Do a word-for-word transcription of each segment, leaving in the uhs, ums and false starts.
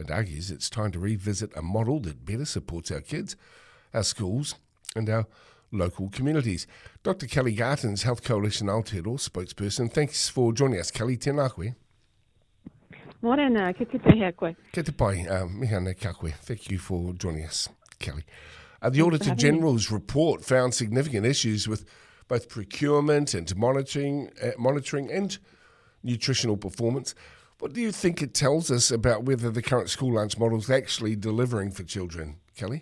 Ireland argues it's time to revisit a model that better supports our kids, our schools and our local communities. Doctor Kelly Gartens, Health Coalition Aotearoa spokesperson. Thanks for joining us, Kelly. Tēnā koe. Morena, ke te hea koe. Ke te pai, uh, mihana ka koe. Thank you for joining us, Kelly. Uh, the Auditor General's report found significant issues with both procurement and monitoring, uh, monitoring and nutritional performance. What do you think it tells us about whether the current school lunch model is actually delivering for children, Kelly?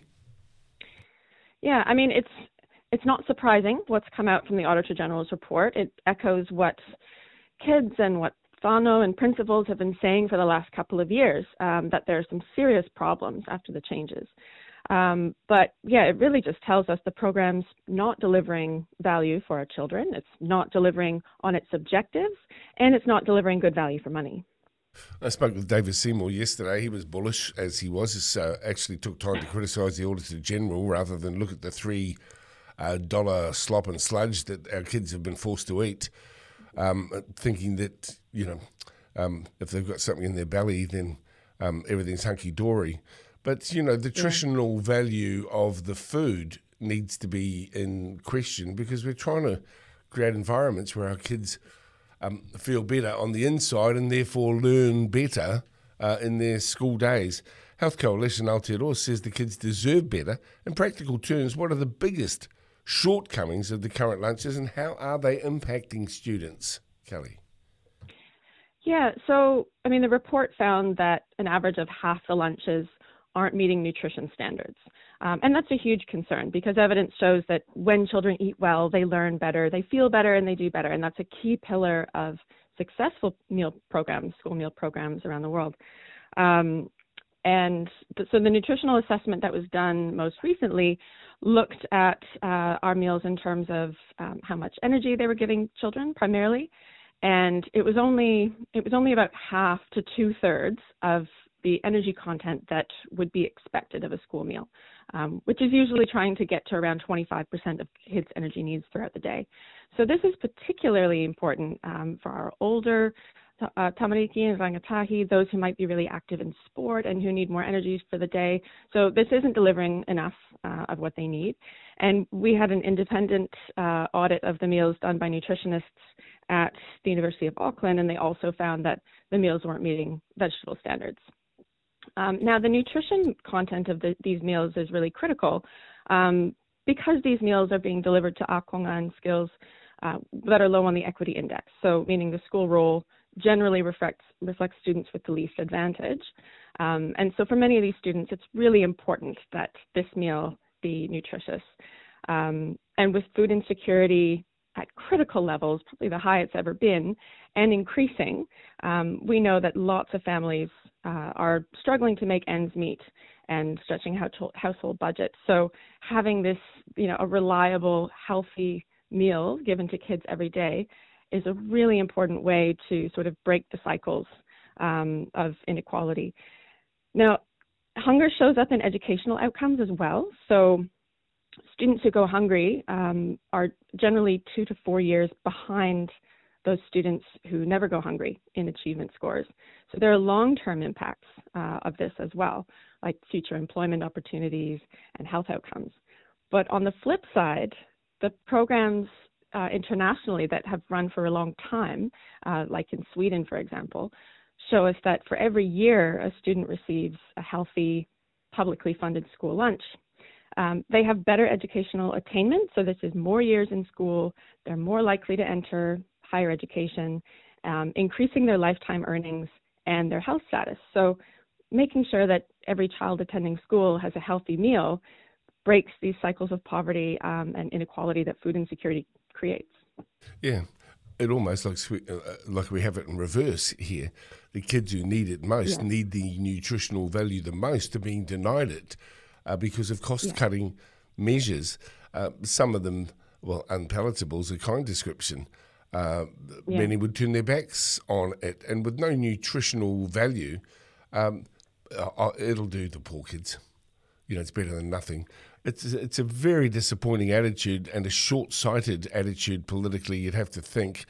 Yeah, I mean, it's it's not surprising what's come out from the Auditor General's report. It echoes what kids and what whānau and principals have been saying for the last couple of years, um, that there are some serious problems after the changes. Um, but yeah, it really just tells us the program's not delivering value for our children. It's not delivering on its objectives, and it's not delivering good value for money. I spoke with David Seymour yesterday. He was bullish, as he was. He uh, actually took time to criticise the Auditor General rather than look at the three uh, dollar slop and sludge that our kids have been forced to eat, um, thinking that, you know, um, if they've got something in their belly, then um, everything's hunky-dory. But, you know, the nutritional yeah. value of the food needs to be in question, because we're trying to create environments where our kids um, feel better on the inside and therefore learn better uh, in their school days. Health Coalition Aotearoa says the kids deserve better. In practical terms, what are the biggest shortcomings of the current lunches, and how are they impacting students, Kelly? Yeah, so, I mean, the report found that an average of half the lunches aren't meeting nutrition standards. Um, and that's a huge concern, because evidence shows that when children eat well, they learn better, they feel better, and they do better. And that's a key pillar of successful meal programs, school meal programs around the world. Um, and th- so the nutritional assessment that was done most recently looked at uh, our meals in terms of um, how much energy they were giving children primarily. And it was only it was only about half to two-thirds of the energy content that would be expected of a school meal, um, which is usually trying to get to around twenty-five percent of kids' energy needs throughout the day. So this is particularly important um, for our older uh, tamariki and rangatahi, those who might be really active in sport and who need more energy for the day. So this isn't delivering enough uh, of what they need. And we had an independent uh, audit of the meals done by nutritionists at the University of Auckland, and they also found that the meals weren't meeting vegetable standards. Um, now, the nutrition content of the, these meals is really critical um, because these meals are being delivered to akonga and skills uh, that are low on the equity index, so meaning the school role generally reflects, reflects students with the least advantage. Um, and so for many of these students, it's really important that this meal be nutritious. Um, and with food insecurity at critical levels, probably the highest it's ever been, and increasing, um, we know that lots of families uh, are struggling to make ends meet and stretching household, household budgets. So having this, you know, a reliable, healthy meal given to kids every day is a really important way to sort of break the cycles um, of inequality. Now, hunger shows up in educational outcomes as well. So students who go hungry um, are generally two to four years behind those students who never go hungry in achievement scores. So there are long-term impacts uh, of this as well, like future employment opportunities and health outcomes. But on the flip side, the programs uh, internationally that have run for a long time, uh, like in Sweden, for example, show us that for every year a student receives a healthy, publicly funded school lunch, Um, they have better educational attainment, so this is more years in school, they're more likely to enter higher education, um, increasing their lifetime earnings and their health status. So making sure that every child attending school has a healthy meal breaks these cycles of poverty um, and inequality that food insecurity creates. Yeah, it almost looks uh, like we have it in reverse here. The kids who need it most, yeah. need the nutritional value the most, are being denied it. Uh, because of cost-cutting yeah. measures, uh, some of them, well, unpalatable is a kind description. Uh, yeah. Many would turn their backs on it, and with no nutritional value, um, uh, it'll do the poor kids. You know, it's better than nothing. It's it's a very disappointing attitude and a short-sighted attitude politically, you'd have to think.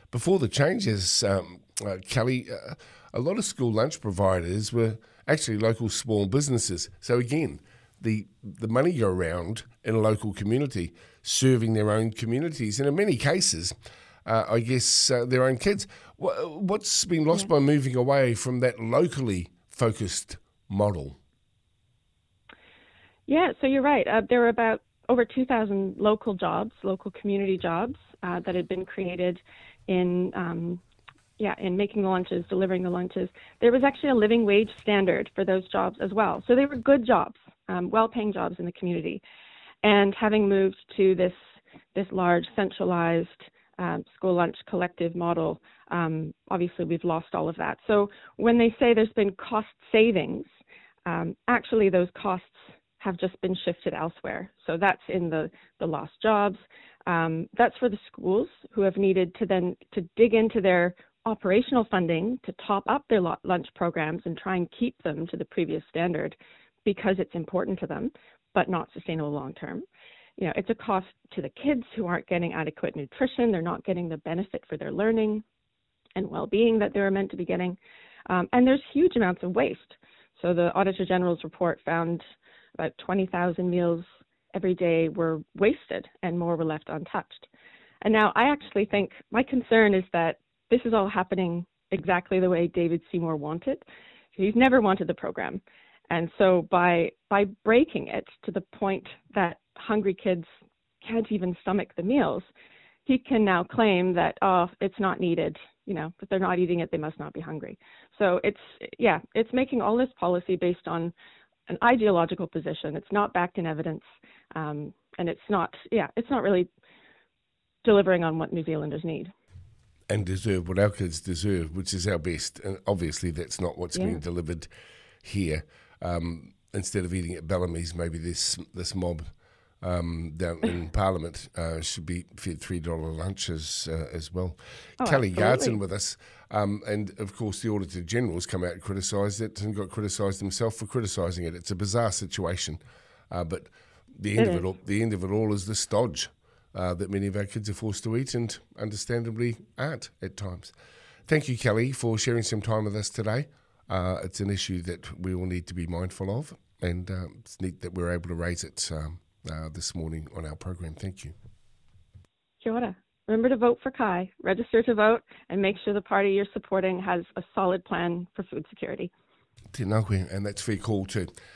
before the changes, um, uh, Kelly, uh, a lot of school lunch providers were actually local small businesses. So again, the the money go around in a local community, serving their own communities, and in many cases, uh, I guess uh, their own kids. What, what's been lost yeah. by moving away from that locally focused model? Yeah, so you're right. Uh, there were about over two thousand local jobs, local community jobs uh, that had been created in, um, yeah, in making the lunches, delivering the lunches. There was actually a living wage standard for those jobs as well. So they were good jobs, um, well-paying jobs in the community. And having moved to this this large centralized um, school lunch collective model, um, obviously we've lost all of that. So when they say there's been cost savings, um, actually those costs have just been shifted elsewhere. So that's in the, the lost jobs. Um, that's for the schools who have needed to then to dig into their operational funding to top up their lunch programs and try and keep them to the previous standard because it's important to them, but not sustainable long term. You know, it's a cost to the kids who aren't getting adequate nutrition. They're not getting the benefit for their learning and well-being that they're meant to be getting. Um, and there's huge amounts of waste. So the Auditor General's report found about twenty thousand meals every day were wasted and more were left untouched. And now I actually think my concern is that this is all happening exactly the way David Seymour wanted. He's never wanted the program. And so by by breaking it to the point that hungry kids can't even stomach the meals, he can now claim that, oh, it's not needed. You know, if they're not eating it, they must not be hungry. So it's, yeah, it's making all this policy based on an ideological position. It's not backed in evidence. Um, and it's not, yeah, it's not really delivering on what New Zealanders need. And deserve, what our kids deserve, which is our best. And obviously that's not what's yeah. being delivered here. Um, instead of eating at Bellamy's, maybe this this mob um, down in Parliament uh, should be fed three dollar lunches uh, as well. Oh, Kelly absolutely. Garton with us. Um, and, of course, the Auditor General's come out and criticised it and got criticised himself for criticising it. It's a bizarre situation. Uh, but the end it of is. it all, the end of it all is the stodge uh, that many of our kids are forced to eat and understandably aren't at times. Thank you, Kelly, for sharing some time with us today. Uh, it's an issue that we all need to be mindful of, and uh, it's neat that we're able to raise it um, uh, this morning on our program. Thank you. Kia ora. Remember to vote for Kai, register to vote, and make sure the party you're supporting has a solid plan for food security. Te ngā koe, and that's fair call too.